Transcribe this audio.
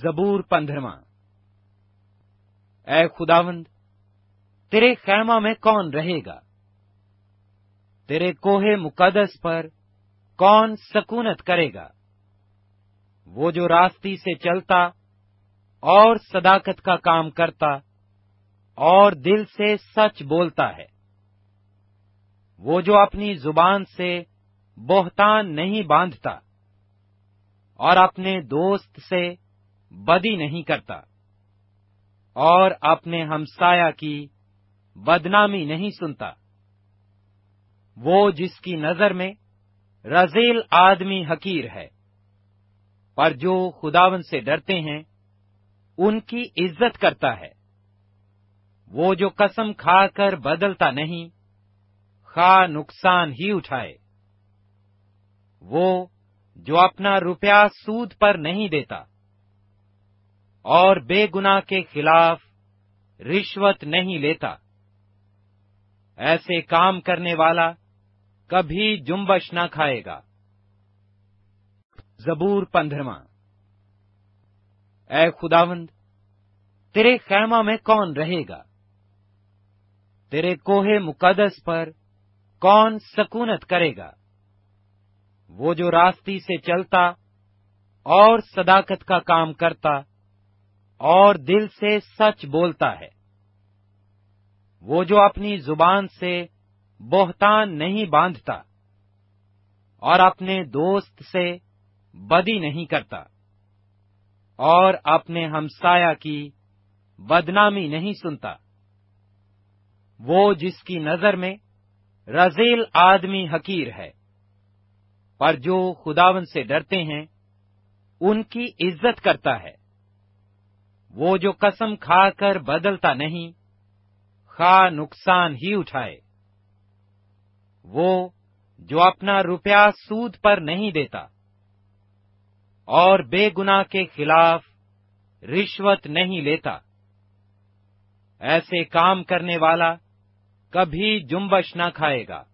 زبور 15۔ اے خداوند، تیرے خیمہ میں کون رہے گا؟ تیرے کوہ مقدس پر کون سکونت کرے گا؟ وہ جو راستی سے چلتا اور صداقت کا کام کرتا اور دل سے سچ بولتا ہے، وہ جو اپنی زبان سے بہتان نہیں باندھتا اور اپنے دوست سے بدی نہیں کرتا اور اپنے ہمسایہ کی بدنامی نہیں سنتا، وہ جس کی نظر میں رذیل آدمی حقیر ہے، پر جو خداوند سے ڈرتے ہیں ان کی عزت کرتا ہے، وہ جو قسم کھا کر بدلتا نہیں، خواہ نقصان ہی اٹھائے، وہ جو اپنا روپیہ سود پر نہیں دیتا اور بے گناہ کے خلاف رشوت نہیں لیتا، ایسے کام کرنے والا کبھی جنبش نہ کھائے گا۔ زبور 15۔ اے خداوند، تیرے خیمہ میں کون رہے گا؟ تیرے کوہ مقدس پر کون سکونت کرے گا؟ وہ جو راستی سے چلتا اور صداقت کا کام کرتا اور دل سے سچ بولتا ہے، وہ جو اپنی زبان سے بہتان نہیں باندھتا اور اپنے دوست سے بدی نہیں کرتا اور اپنے ہمسایہ کی بدنامی نہیں سنتا، وہ جس کی نظر میں رذیل آدمی حقیر ہے، پر جو خداوند سے ڈرتے ہیں ان کی عزت کرتا ہے، وہ جو قسم کھا کر بدلتا نہیں، خواہ نقصان ہی اٹھائے، وہ جو اپنا روپیہ سود پر نہیں دیتا اور بے گناہ کے خلاف رشوت نہیں لیتا، ایسے کام کرنے والا کبھی جنبش نہ کھائے گا۔